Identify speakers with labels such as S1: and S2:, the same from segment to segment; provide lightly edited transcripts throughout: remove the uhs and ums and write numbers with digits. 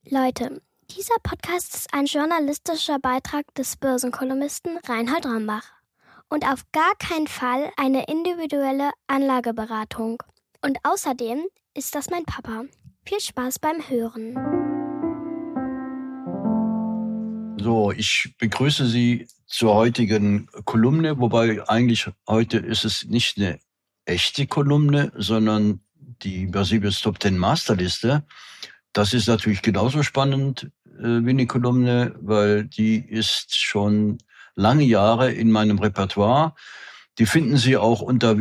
S1: Leute, dieser Podcast ist ein journalistischer Beitrag des Börsenkolumnisten Reinhold Rombach und auf gar keinen Fall eine individuelle Anlageberatung. Und außerdem ist das mein Papa. Viel Spaß beim Hören.
S2: So, ich begrüße Sie zur heutigen Kolumne, wobei eigentlich heute ist es nicht eine echte Kolumne, sondern die Bersebis Top 10 Masterliste. Das ist natürlich genauso spannend wie eine Kolumne, weil die ist schon lange Jahre in meinem Repertoire. Die finden Sie auch unter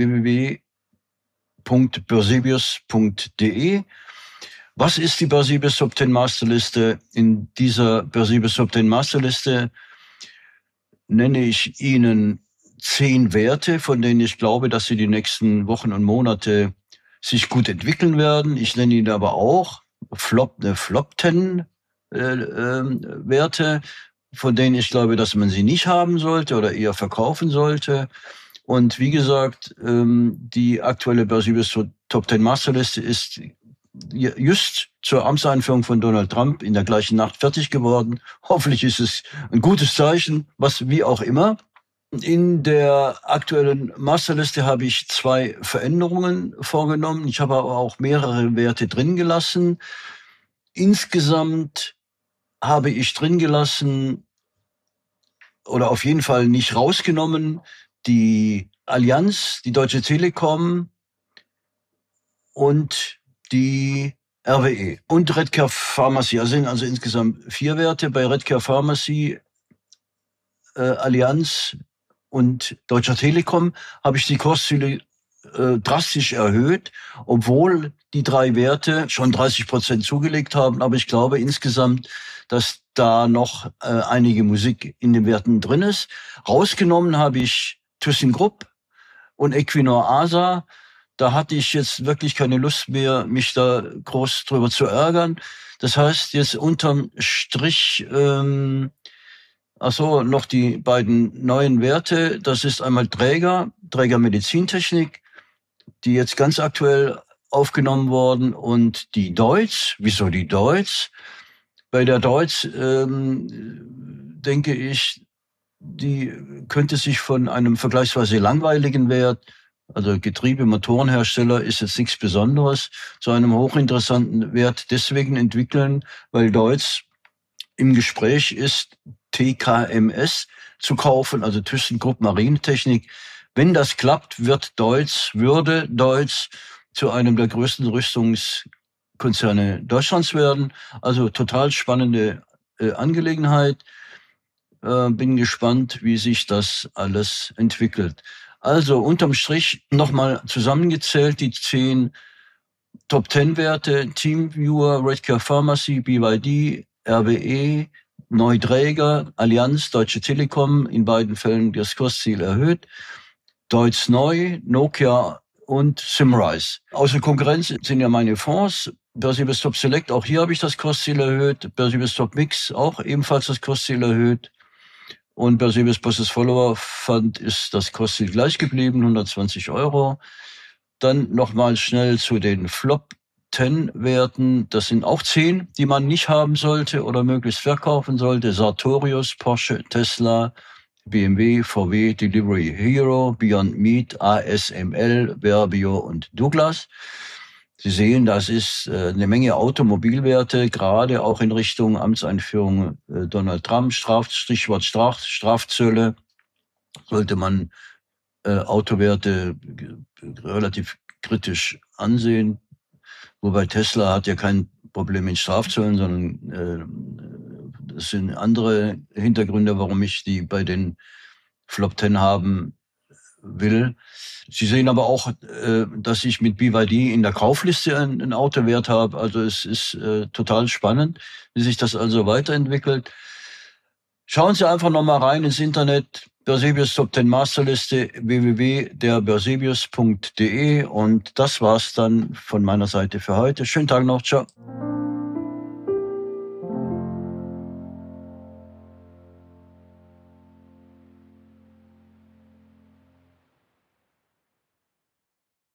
S2: www.bersebius.de. Was ist die Bersebis Top 10 Masterliste? In dieser Bersebis Top 10 Masterliste nenne ich Ihnen 10 Werte, von denen ich glaube, dass sie die nächsten Wochen und Monate sich gut entwickeln werden. Ich nenne Ihnen aber auch Flop 10 Werte, von denen ich glaube, dass man sie nicht haben sollte oder eher verkaufen sollte. Und wie gesagt, die aktuelle Bersebis Top 10 Masterliste ist just zur Amtseinführung von Donald Trump in der gleichen Nacht fertig geworden. Hoffentlich ist es ein gutes Zeichen, was wie auch immer. In der aktuellen Masterliste habe ich 2 Veränderungen vorgenommen. Ich habe aber auch mehrere Werte drin gelassen. Insgesamt habe ich drin gelassen oder auf jeden Fall nicht rausgenommen die Allianz, die Deutsche Telekom und die RWE und Redcare Pharmacy. Also sind also insgesamt 4 Werte. Bei Redcare Pharmacy, Allianz und Deutscher Telekom habe ich die Kursziele drastisch erhöht, obwohl die 3 Werte schon 30% zugelegt haben. Aber ich glaube insgesamt, dass da noch einige Musik in den Werten drin ist. Rausgenommen habe ich ThyssenKrupp und Equinor ASA. Da hatte ich jetzt wirklich keine Lust mehr, mich da groß drüber zu ärgern. Das heißt, jetzt unterm Strich noch die beiden neuen Werte. Das ist einmal Träger Medizintechnik, die jetzt ganz aktuell aufgenommen worden, und die Deutz. Wieso die Deutz? Bei der Deutz denke ich, die könnte sich von einem vergleichsweise langweiligen Wert, also Getriebe, Motorenhersteller ist jetzt nichts Besonderes, zu einem hochinteressanten Wert deswegen entwickeln, weil Deutz im Gespräch ist, TKMS zu kaufen, also ThyssenKrupp Marinetechnik. Wenn das klappt, würde Deutz zu einem der größten Rüstungskonzerne Deutschlands werden. Also total spannende Angelegenheit. Bin gespannt, wie sich das alles entwickelt. Also unterm Strich nochmal zusammengezählt die 10 Top 10 Werte: TeamViewer, Redcare Pharmacy, BYD, RWE, Neuträger, Allianz, Deutsche Telekom, in beiden Fällen das Kursziel erhöht, Deutz Neu, Nokia und Symrise. Außer Konkurrenz sind ja meine Fonds, Bersebis Top Select, auch hier habe ich das Kursziel erhöht, Bersebis Top Mix auch ebenfalls das Kursziel erhöht, und Bersebis Bosses Follower Fund ist das Kursziel gleich geblieben, 120 €. Dann nochmal schnell zu den Flop 10 Werten. Das sind auch 10, die man nicht haben sollte oder möglichst verkaufen sollte. Sartorius, Porsche, Tesla, BMW, VW, Delivery Hero, Beyond Meat, ASML, Verbio und Douglas. Sie sehen, das ist eine Menge Automobilwerte, gerade auch in Richtung Amtseinführung Donald Trump. Stichwort Strafzölle. Sollte man Autowerte relativ kritisch ansehen. Wobei Tesla hat ja kein Problem mit Strafzöllen, sondern das sind andere Hintergründe, warum ich die bei den Flop 10 haben will. Sie sehen aber auch, dass ich mit BYD in der Kaufliste einen Autowert habe. Also es ist total spannend, wie sich das also weiterentwickelt. Schauen Sie einfach nochmal rein ins Internet. Bersebis Top 10 Masterliste, www.derbersebius.de, und das war's dann von meiner Seite für heute. Schönen Tag noch, ciao.